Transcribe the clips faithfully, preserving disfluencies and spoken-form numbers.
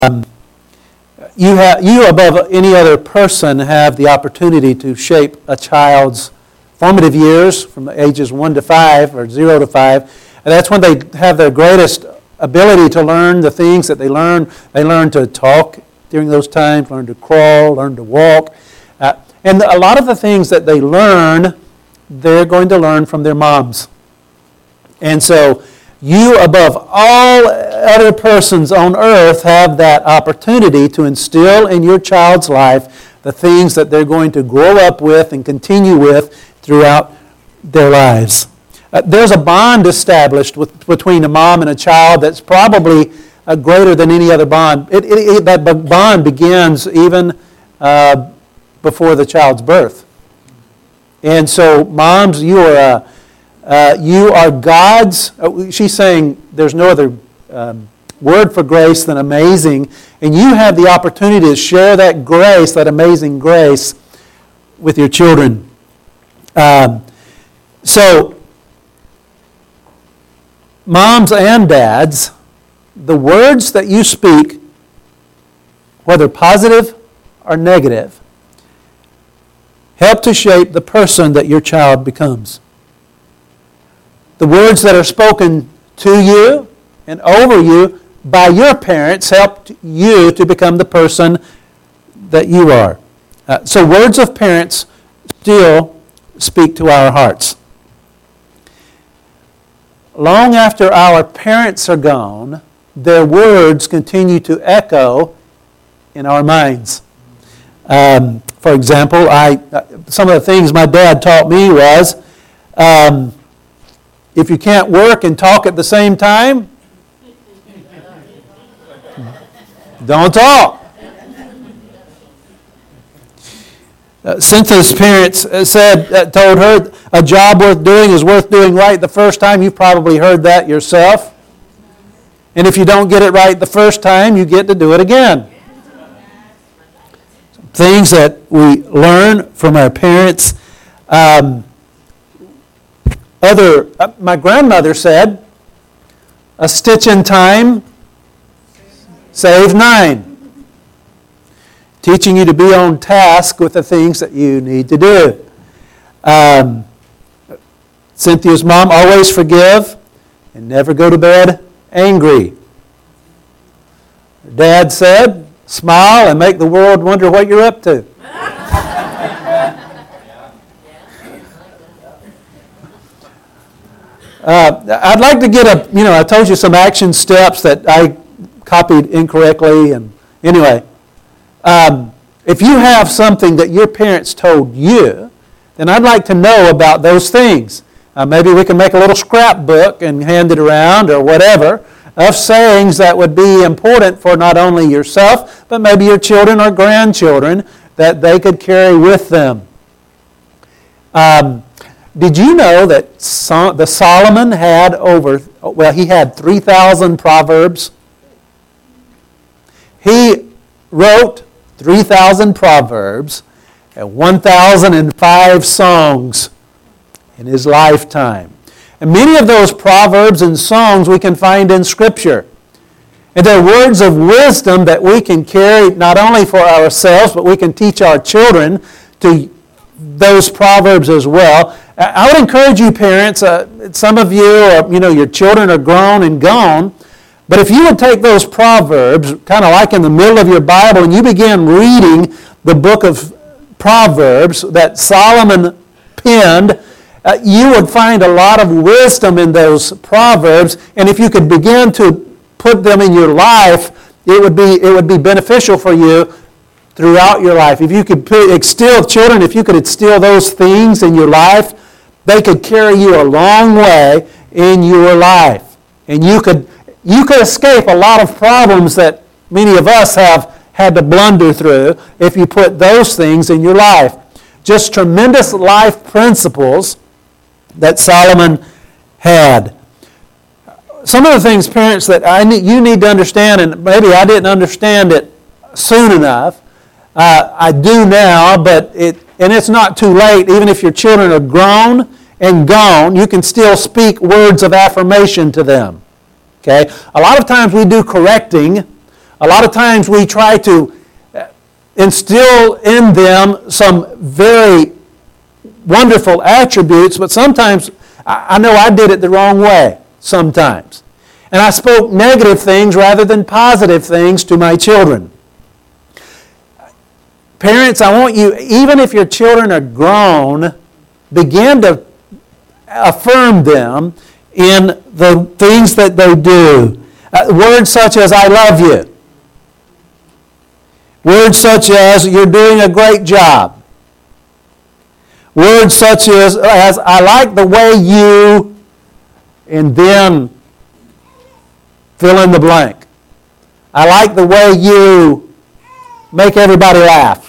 Um, you, have, you, above any other person, have the opportunity to shape a child's formative years from the ages one to five or zero to five. And that's when they have their greatest ability to learn the things that they learn. They learn to talk during those times, learn to crawl, learn to walk. Uh, and a lot of the things that they learn, they're going to learn from their moms. And so you, above all other persons on earth, have that opportunity to instill in your child's life the things that they're going to grow up with and continue with throughout their lives. Uh, there's a bond established with, between a mom and a child that's probably uh, greater than any other bond. It, it, it, that bond begins even uh, before the child's birth. And so, moms, you are uh, uh, you are God's. Uh, she's saying there's no other um, word for grace than amazing, and you have the opportunity to share that grace, that amazing grace, with your children. Um, so, moms and dads, the words that you speak, whether positive or negative, help to shape the person that your child becomes. The words that are spoken to you and over you by your parents help you to become the person that you are. Uh, so words of parents still speak to our hearts. Long after our parents are gone, their words continue to echo in our minds. Um, for example, I some of the things my dad taught me was, um, if you can't work and talk at the same time, don't talk. Uh, Cynthia's parents said, uh, told her, a job worth doing is worth doing right the first time. You've probably heard that yourself. And if you don't get it right the first time, you get to do it again. Things that we learn from our parents. Um, other, uh, my grandmother said, a stitch in time saves nine. Teaching you to be on task with the things that you need to do. Um, Cynthia's mom, always forgive and never go to bed angry. Her dad said, smile and make the world wonder what you're up to. Uh, I'd like to get a, you know, I told you some action steps that I copied incorrectly, and anyway. Um, if you have something that your parents told you, then I'd like to know about those things. Uh, maybe we can make a little scrapbook and hand it around or whatever of sayings that would be important for not only yourself, but maybe your children or grandchildren that they could carry with them. Um, did you know that so- the Solomon had over, well, he had three thousand proverbs? He wrote three thousand proverbs and one thousand five songs in his lifetime. And many of those proverbs and songs we can find in Scripture. And they're words of wisdom that we can carry not only for ourselves, but we can teach our children to those proverbs as well. I would encourage you parents, uh, some of you, or, you know, your children are grown and gone, but if you would take those proverbs, kind of like in the middle of your Bible, and you begin reading the book of Proverbs that Solomon penned, uh, you would find a lot of wisdom in those proverbs. And if you could begin to put them in your life, it would be it would be beneficial for you throughout your life. If you could put, instill children, if you could instill those things in your life, they could carry you a long way in your life, and you could. You could escape a lot of problems that many of us have had to blunder through if you put those things in your life. Just tremendous life principles that Solomon had. Some of the things, parents, that I need, you need to understand, and maybe I didn't understand it soon enough. Uh, I do now, but it and it's not too late. Even if your children are grown and gone, you can still speak words of affirmation to them. Okay? A lot of times we do correcting A lot of times we try to instill in them some very wonderful attributes, but sometimes I know I did it the wrong way sometimes. And I spoke negative things rather than positive things to my children. Parents, I want you, even if your children are grown, begin to affirm them in the things that they do. Uh, words such as, I love you. Words such as, you're doing a great job. Words such as, as I like the way you, and then fill in the blank. I like the way you make everybody laugh.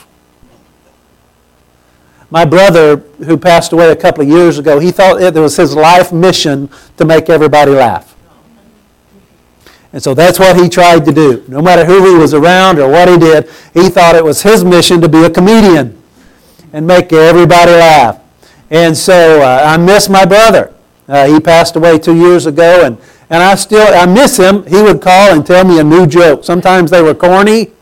My brother, who passed away a couple of years ago, he thought it was his life mission to make everybody laugh. And so that's what he tried to do. No matter who he was around or what he did, he thought it was his mission to be a comedian and make everybody laugh. And so uh, I miss my brother. Uh, he passed away two years ago, and, and I still I miss him. He would call and tell me a new joke. Sometimes they were corny.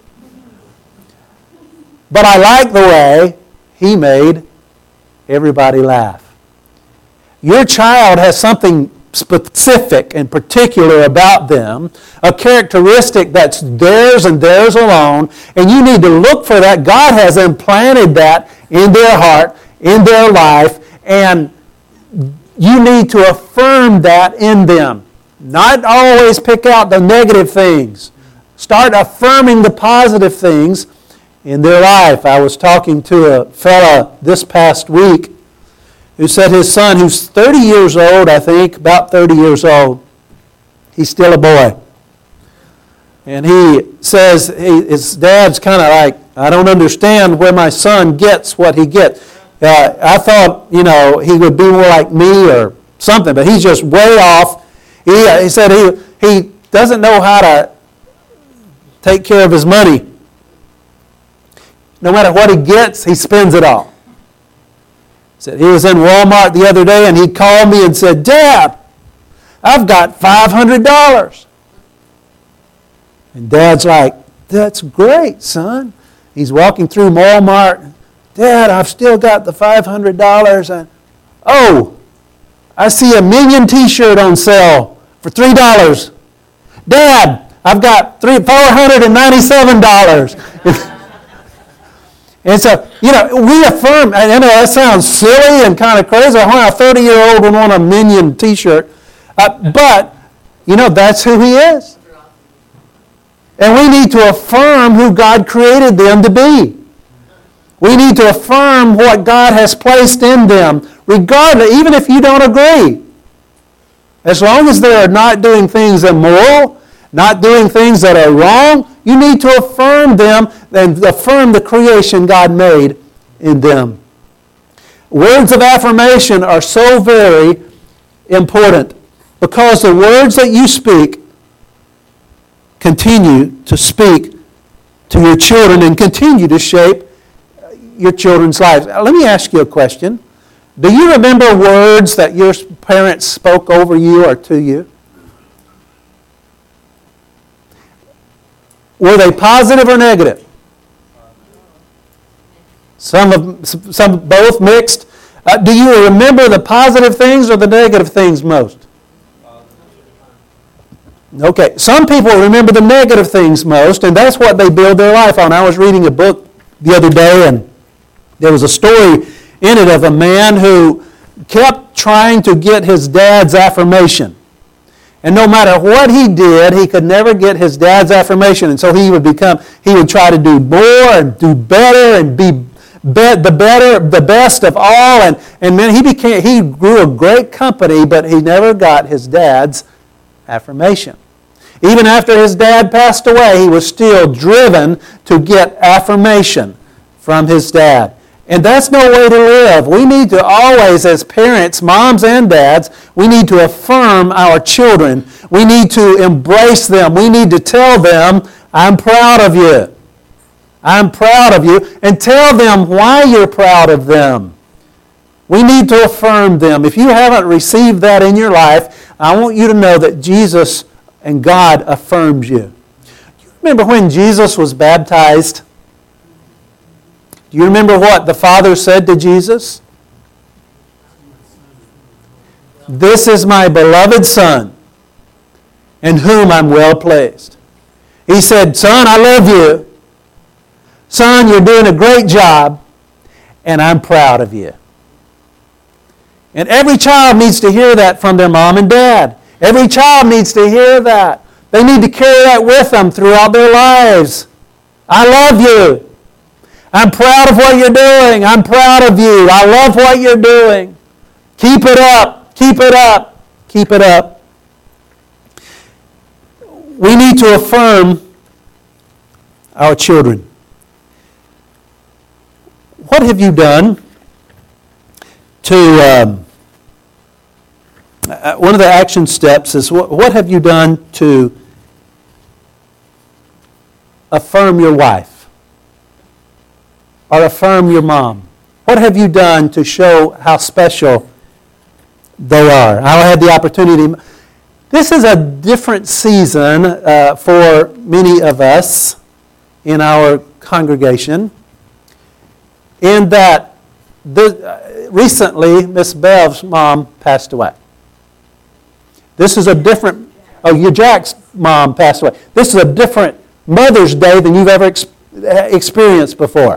But I like the way he made everybody laugh. Your child has something specific and particular about them, a characteristic that's theirs and theirs alone, and you need to look for that. God has implanted that in their heart, in their life, and you need to affirm that in them. Not always pick out the negative things. Start affirming the positive things in their life. I was talking to a fella this past week who said his son, who's thirty years old, I think, about thirty years old, he's still a boy. And he says he, his dad's kind of like, I don't understand where my son gets what he gets. Uh, I thought, you know, he would be more like me or something, but he's just way off. He, uh, he said he, he doesn't know how to take care of his money. No matter what he gets, he spends it all. He said he was in Walmart the other day and he called me and said, Dad, I've got five hundred dollars. And Dad's like, that's great, son. He's walking through Walmart. Dad, I've still got the five hundred dollars. And oh, I see a Million t-shirt on sale for three dollars. Dad, I've got three, four hundred ninety-seven dollars. And so, you know, we affirm, and I know that sounds silly and kind of crazy. Why a thirty-year-old would want a Minion t-shirt. Uh, but, you know, that's who he is. And we need to affirm who God created them to be. We need to affirm what God has placed in them, regardless, even if you don't agree. As long as they are not doing things immoral, not doing things that are wrong, you need to affirm them and affirm the creation God made in them. Words of affirmation are so very important because the words that you speak continue to speak to your children and continue to shape your children's lives. Let me ask you a question. Do you remember words that your parents spoke over you or to you? Were they positive or negative? Some of some both mixed. Uh, do you remember the positive things or the negative things most? Okay, some people remember the negative things most, and that's what they build their life on. I was reading a book the other day, and there was a story in it of a man who kept trying to get his dad's affirmation. And no matter what he did, he could never get his dad's affirmation. And so he would become, he would try to do more and do better and be, be the better, the best of all. And, and then he became, he grew a great company, but he never got his dad's affirmation. Even after his dad passed away, he was still driven to get affirmation from his dad. And that's no way to live. We need to always, as parents, moms and dads, we need to affirm our children. We need to embrace them. We need to tell them, I'm proud of you. I'm proud of you. And tell them why you're proud of them. We need to affirm them. If you haven't received that in your life, I want you to know that Jesus and God affirms you. Remember when Jesus was baptized? Do you remember what the Father said to Jesus? This is my beloved Son, in whom I'm well pleased. He said, Son, I love you. Son, you're doing a great job, and I'm proud of you. And every child needs to hear that from their mom and dad. Every child needs to hear that. They need to carry that with them throughout their lives. I love you. I'm proud of what you're doing. I'm proud of you. I love what you're doing. Keep it up. Keep it up. Keep it up. We need to affirm our children. What have you done to, um, uh, one of the action steps is what, what have you done to affirm your wife or affirm your mom? What have you done to show how special they are? I had the opportunity. This is a different season uh, for many of us in our congregation, in that the, uh, recently Miss Bev's mom passed away. This is a different, oh, your Jack's mom passed away. This is a different Mother's Day than you've ever ex- experienced before.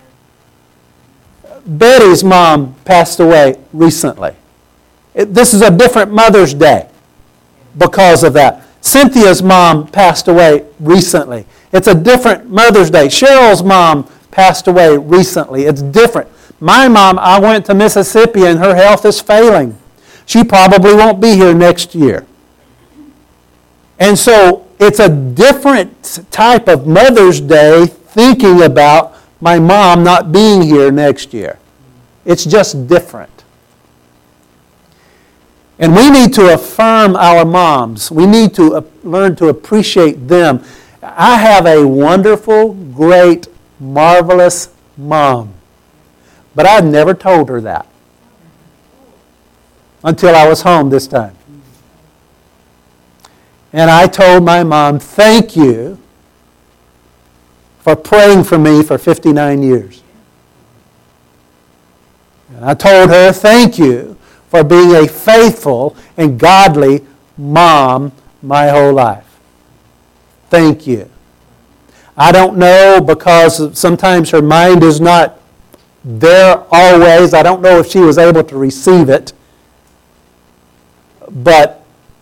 Betty's mom passed away recently. It, this is a different Mother's Day because of that. Cynthia's mom passed away recently. It's a different Mother's Day. Cheryl's mom passed away recently. It's different. My mom, I went to Mississippi and her health is failing. She probably won't be here next year. And so it's a different type of Mother's Day thinking about my mom not being here next year. It's just different. And we need to affirm our moms. We need to uh, learn to appreciate them. I have a wonderful, great, marvelous mom. But I've never told her that until I was home this time. And I told my mom, thank you for praying for me for fifty-nine years. And I told her, thank you for being a faithful and godly mom my whole life. Thank you. I don't know, because sometimes her mind is not there always. I don't know if she was able to receive it. But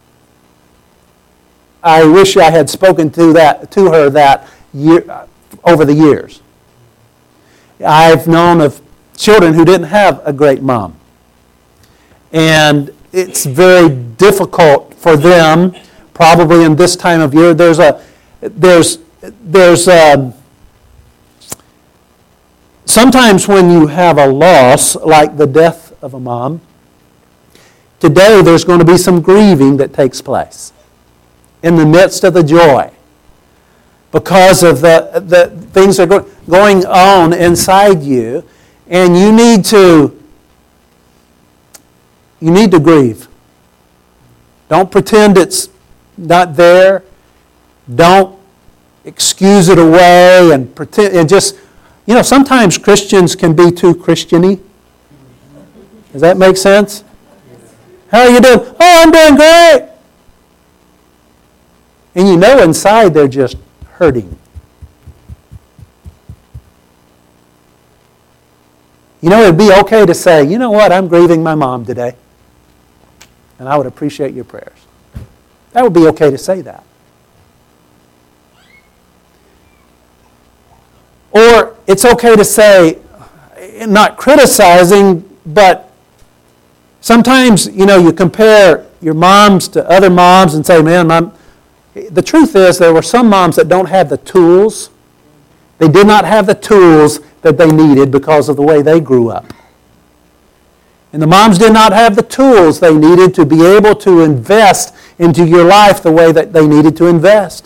I wish I had spoken to that to her that year, over the years. I've known of children who didn't have a great mom. And it's very difficult for them, probably in this time of year. There's a, there's, there's a, sometimes when you have a loss, like the death of a mom, today there's going to be some grieving that takes place in the midst of the joy, because of the, the things that are go, going on inside you, and you need to you need to grieve. Don't pretend it's not there. Don't excuse it away and pretend and just, you know, sometimes Christians can be too Christian-y. Does that make sense? How are you doing? Oh, I'm doing great. And you know inside they're just hurting. You know, it'd be okay to say, you know what, I'm grieving my mom today. And I would appreciate your prayers. That would be okay to say that. Or it's okay to say, not criticizing, but sometimes, you know, you compare your moms to other moms and say, man, mom. The truth is there were some moms that don't have the tools. They did not have the tools that they needed because of the way they grew up. And the moms did not have the tools they needed to be able to invest into your life the way that they needed to invest.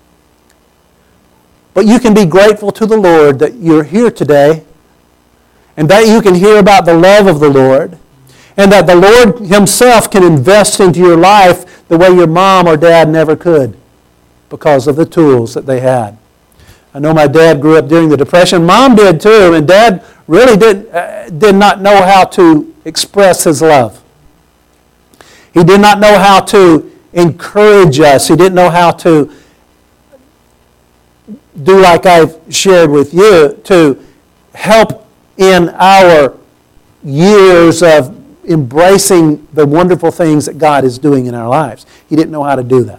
But you can be grateful to the Lord that you're here today, and that you can hear about the love of the Lord, and that the Lord Himself can invest into your life the way your mom or dad never could. because of the tools that they had. I know my dad grew up during the Depression. Mom did too, and Dad really did, uh, did not know how to express his love. He did not know how to encourage us. He didn't know how to do like I've shared with you, to help in our years of embracing the wonderful things that God is doing in our lives. He didn't know how to do that.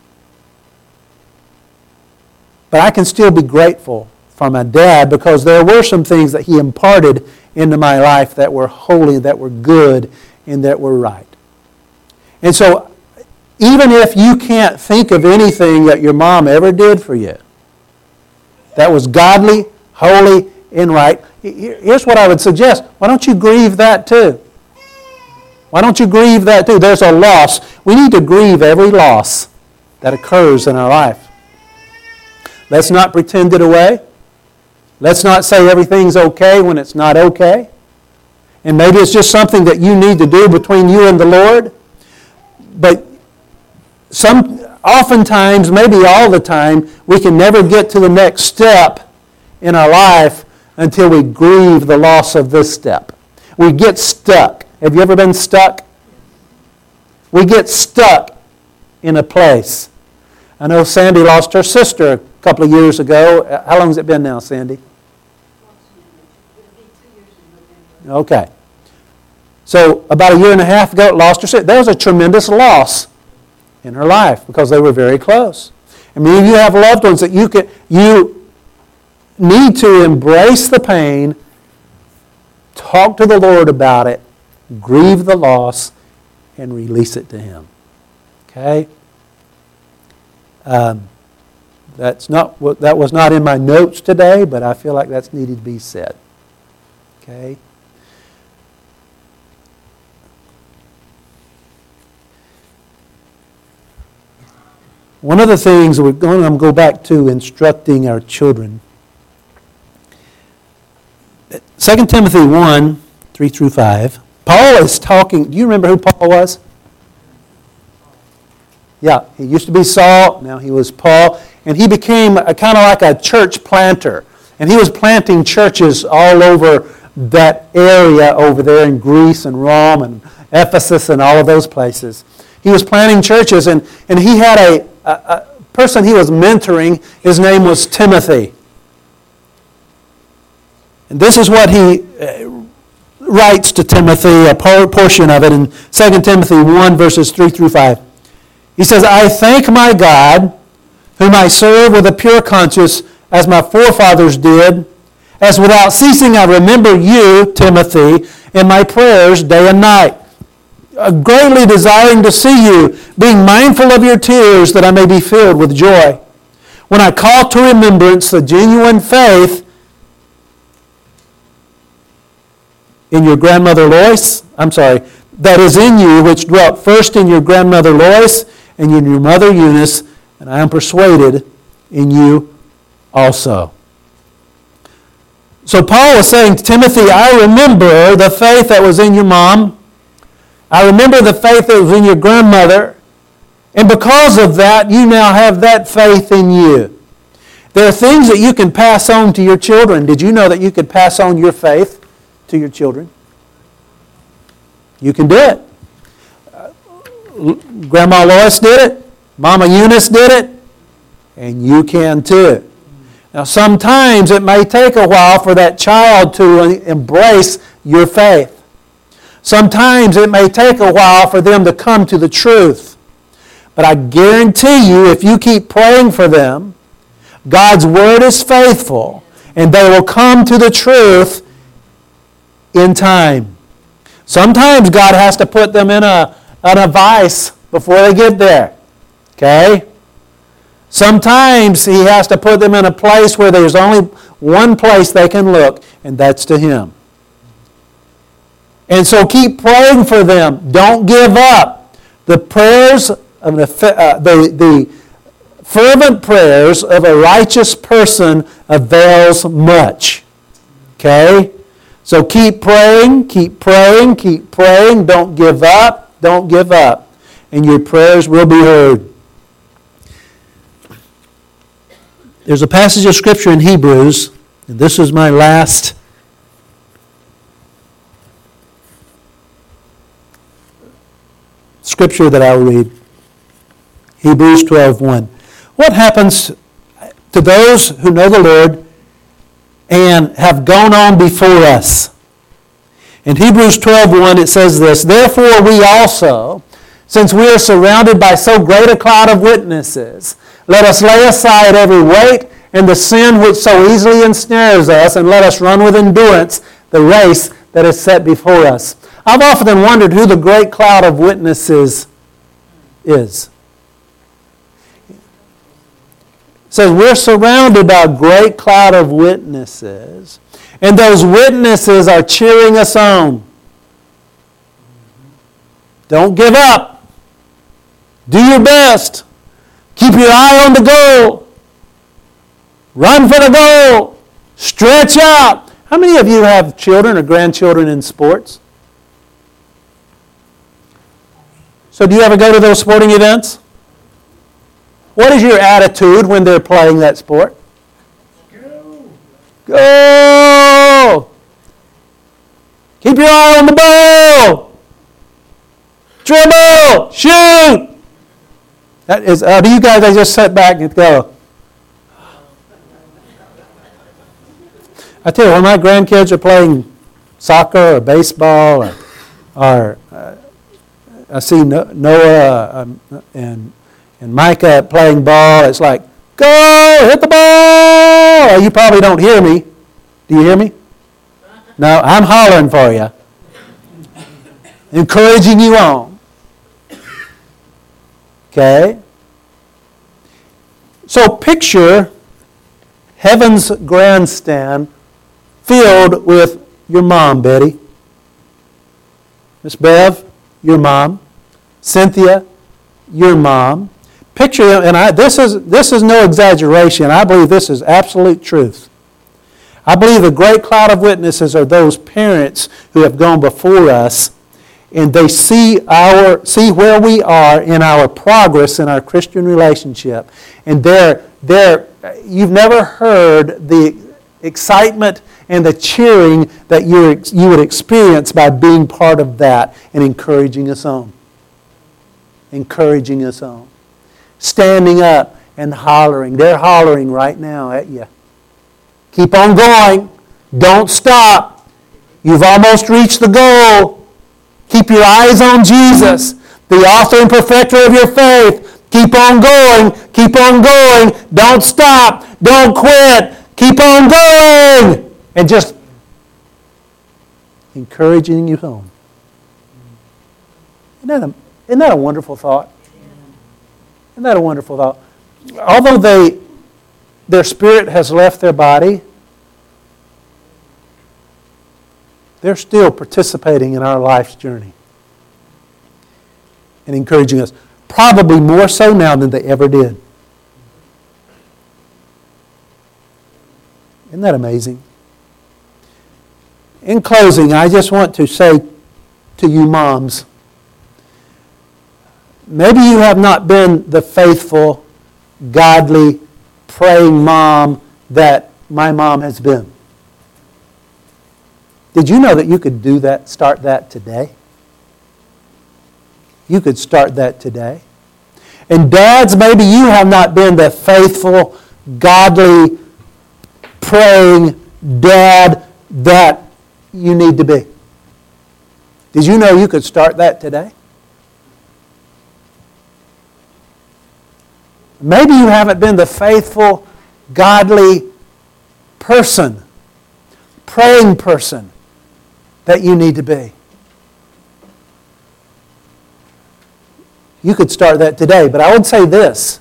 But I can still be grateful for my dad because there were some things that he imparted into my life that were holy, that were good, and that were right. And so, even if you can't think of anything that your mom ever did for you that was godly, holy, and right, here's what I would suggest. Why don't you grieve that too? Why don't you grieve that too? There's a loss. We need to grieve every loss that occurs in our life. Let's not pretend it away. Let's not say everything's okay when it's not okay. And maybe it's just something that you need to do between you and the Lord. But some, oftentimes, maybe all the time, we can never get to the next step in our life until we grieve the loss of this step. We get stuck. Have you ever been stuck? We get stuck in a place. I know Sandy lost her sister a couple of years ago. How long has it been now, Sandy? Okay. So about a year and a half ago, lost her sister. There was a tremendous loss in her life because they were very close. I mean, you have loved ones that you can, you need to embrace the pain, talk to the Lord about it, grieve the loss, and release it to Him. Okay? Um, that's not what that was not in my notes today, but I feel like that's needed to be said. Okay? One of the things we're going to go back to instructing our children. Second Timothy one, three through five. Paul is talking. Do you remember who Paul was? Yeah, he used to be Saul. Now he was Paul. And he became a, kind of like a church planter. And he was planting churches all over that area over there in Greece and Rome and Ephesus and all of those places. He was planting churches, and, and he had a, a, a person he was mentoring. His name was Timothy. And this is what he uh, writes to Timothy, a portion of it in Second Timothy one, verses three through five. He says, I thank my God, whom I serve with a pure conscience, as my forefathers did, as without ceasing I remember you, Timothy, in my prayers day and night, greatly desiring to see you, being mindful of your tears, that I may be filled with joy. When I call to remembrance the genuine faith in your grandmother Lois, I'm sorry, that is in you, which dwelt first in your grandmother Lois and in your mother Eunice, and I am persuaded in you also. So Paul was saying to Timothy, I remember the faith that was in your mom. I remember the faith that was in your grandmother. And because of that, you now have that faith in you. There are things that you can pass on to your children. Did you know that you could pass on your faith to your children? You can do it. Grandma Lois did it. Mama Eunice did it. And you can too. Now sometimes it may take a while for that child to embrace your faith. Sometimes it may take a while for them to come to the truth. But I guarantee you, if you keep praying for them, God's Word is faithful, and they will come to the truth in time. Sometimes God has to put them in a, in a vice before they get there. Okay? Sometimes He has to put them in a place where there's only one place they can look, and that's to Him. And so keep praying for them. Don't give up. The prayers of the, uh, the, the fervent prayers of a righteous person avails much. Okay? So keep praying, keep praying, keep praying. Don't give up. Don't give up. And your prayers will be heard. There's a passage of Scripture in Hebrews, and this is my last Scripture that I'll read. Hebrews twelve one. What happens to those who know the Lord and have gone on before us? In Hebrews twelve one it says this, "Therefore we also, since we are surrounded by so great a cloud of witnesses, let us lay aside every weight and the sin which so easily ensnares us, and let us run with endurance the race that is set before us." I've often wondered who the great cloud of witnesses is. It says we're surrounded by a great cloud of witnesses, and those witnesses are cheering us on. Don't give up. Do your best. Keep your eye on the goal. Run for the goal. Stretch out. How many of you have children or grandchildren in sports? So do you ever go to those sporting events? What is your attitude when they're playing that sport? Go! Go! Keep your eye on the ball! Dribble! Shoot! That is, uh, do you guys they just sit back and go? I tell you, when my grandkids are playing soccer or baseball, or, or uh, I see Noah um, and and Micah playing ball, it's like, go, hit the ball! You probably don't hear me. Do you hear me? No, I'm hollering for you. Encouraging you on. Okay? So picture heaven's grandstand filled with your mom, Betty. Miss Bev, your mom. Cynthia, your mom. Picture, and I, this is this is no exaggeration. I believe this is absolute truth. I believe the great cloud of witnesses are those parents who have gone before us, and they see our see where we are in our progress in our Christian relationship. And they're, they're, you've never heard the excitement and the cheering that you you would experience by being part of that and encouraging us on. Encouraging us on. Standing up and hollering. They're hollering right now at you. Keep on going. Don't stop. You've almost reached the goal. Keep your eyes on Jesus, the author and perfecter of your faith. Keep on going. Keep on going. Don't stop. Don't quit. Keep on going. And just encouraging you home. Isn't that a, isn't that a wonderful thought? Isn't that a wonderful thought? Although they, their spirit has left their body, they're still participating in our life's journey and encouraging us. Probably more so now than they ever did. Isn't that amazing? In closing, I just want to say to you moms, maybe you have not been the faithful, godly, praying mom that my mom has been. Did you know that you could do that, start that today? You could start that today. And dads, maybe you have not been the faithful, godly, praying dad that you need to be. Did you know you could start that today? Maybe you haven't been the faithful, godly person, praying person that you need to be. You could start that today, but I would say this,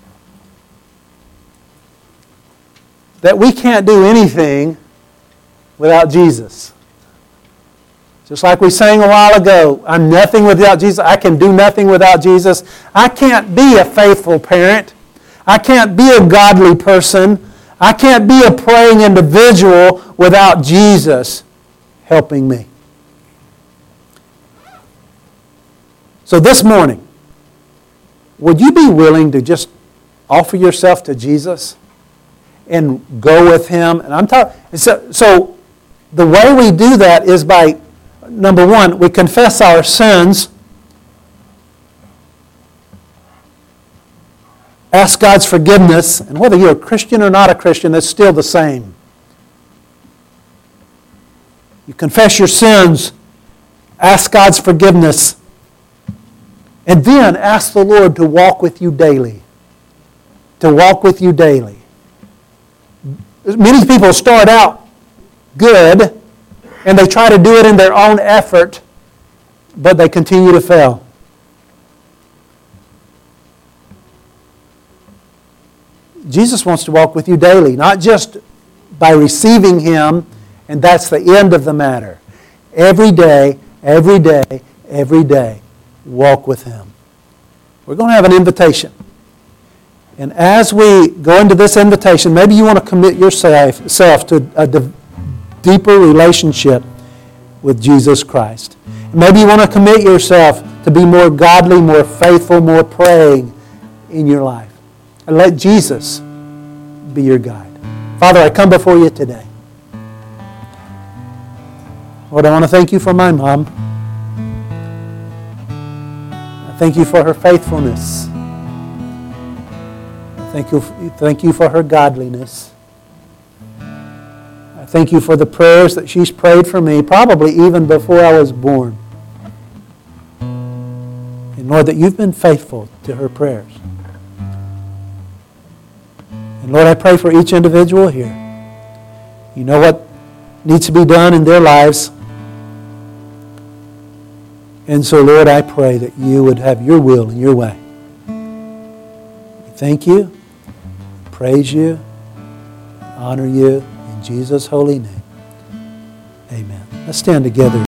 that we can't do anything without Jesus. Just like we sang a while ago, I'm nothing without Jesus. I can do nothing without Jesus. I can't be a faithful parent. I can't be a godly person. I can't be a praying individual without Jesus helping me. So this morning, would you be willing to just offer yourself to Jesus? and go with Him. And I'm talking. So, so the way we do that is by, number one, we confess our sins. Ask God's forgiveness. And whether you're a Christian or not a Christian, it's still the same. You confess your sins. Ask God's forgiveness. And then ask the Lord to walk with you daily. To walk with you daily. Many people start out good, and they try to do it in their own effort, but they continue to fail. Jesus wants to walk with you daily, not just by receiving Him, and that's the end of the matter. Every day, every day, every day, walk with Him. We're going to have an invitation. And as we go into this invitation, maybe you want to commit yourself self to a de- deeper relationship with Jesus Christ. Maybe you want to commit yourself to be more godly, more faithful, more praying in your life. And let Jesus be your guide. Father, I come before you today. Lord, I want to thank you for my mom. I thank you for her faithfulness. I thank you, thank you for her godliness. I thank you for the prayers that she's prayed for me, probably even before I was born. And Lord, that you've been faithful to her prayers. And Lord, I pray for each individual here. You know what needs to be done in their lives. And so, Lord, I pray that you would have your will and your way. Thank you, praise you, honor you in Jesus' holy name. Amen. Let's stand together.